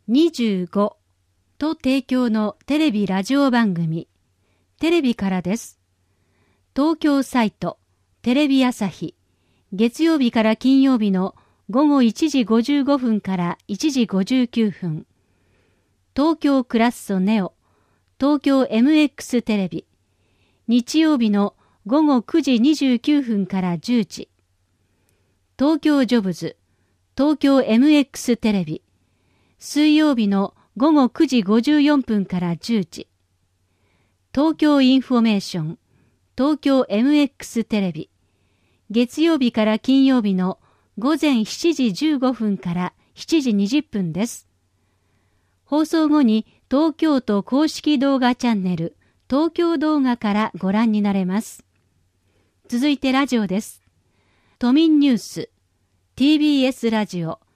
25と提供のテレビラジオ番組、テレビからです。東京サイト、テレビ朝日、月曜日から金曜日の午後1時55分から1時59分。東京クラッソネオ、東京 MX テレビ、日曜日の午後9時29分から10時。東京ジョブズ、東京 MX テレビ、水曜日の午後9時54分から10時。東京インフォメーション、東京 MX テレビ、月曜日から金曜日の午前7時15分から7時20分です。放送後に東京都公式動画チャンネル、東京動画からご覧になれます。続いてラジオです。都民ニュース、TBS ラジオ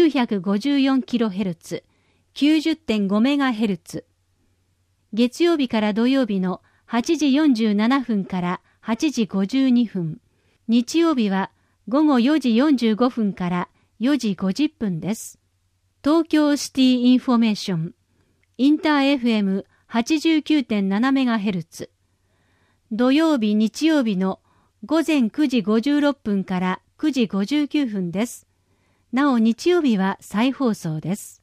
954kHz、90.5MHz。月曜日から土曜日の8時47分から8時52分。日曜日は午後4時45分から4時50分です。東京シティインフォメーション、インター FM89.7MHz。土曜日、日曜日の午前9時56分から9時59分です。なお日曜日は再放送です。